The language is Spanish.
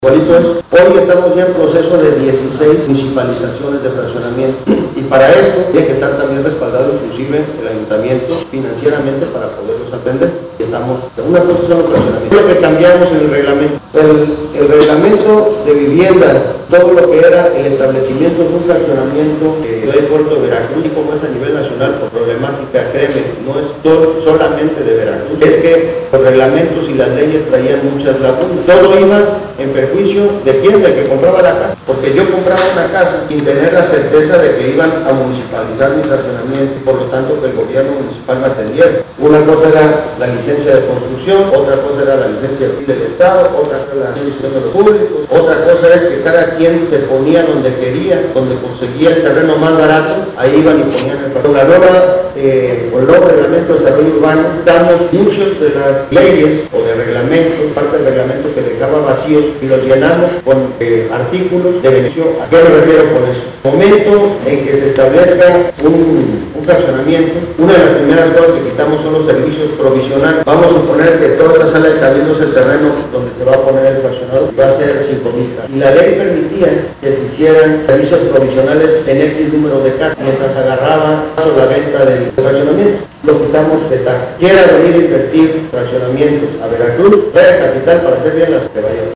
Igualito es, hoy estamos ya en proceso de 16 municipalizaciones de fraccionamiento y para esto tiene que estar también respaldado inclusive el ayuntamiento financieramente para poderlos atender. Estamos en una posición de fraccionamiento. Lo que cambiamos en el reglamento, el reglamento de vivienda, todo lo que era el establecimiento de un fraccionamiento del puerto de Veracruz, como es a nivel nacional por problemática, créeme, no es solamente de Veracruz, es que los reglamentos y las leyes traían muchas lagunas. Todo iba en perjuicio de quién, del que compraba la casa, porque yo compraba una casa sin tener la certeza de que iban a municipalizar mi fraccionamiento, por lo tanto que el gobierno municipal me atendiera. Una cosa era la licencia de construcción, otra cosa era la licencia del Estado, otra era la licencia de los públicos, otra cosa es que cada quien se ponía donde quería, donde conseguía el terreno más barato, ahí iban y ponían el terreno. La nueva, con el nuevo reglamento de desarrollo urbano, damos muchas de las leyes o de reglamentos, parte del reglamento que dejaba vacíos y los llenamos con artículos de beneficio. ¿A qué me refiero con eso? Momento en que se establezca un fraccionamiento, una de las primeras cosas que quitamos son los servicios provisionales. Vamos a suponer que toda esta sala de cabildos, el terreno donde se va a poner el fraccionado, va a ser 5,000 y la ley permitía que se hicieran servicios provisionales en X número de casas mientras agarraba la venta del fraccionamiento. Lo quitamos de tal. Quiera venir a invertir fraccionamientos a Veracruz, trae capital para hacer bien las que vayan.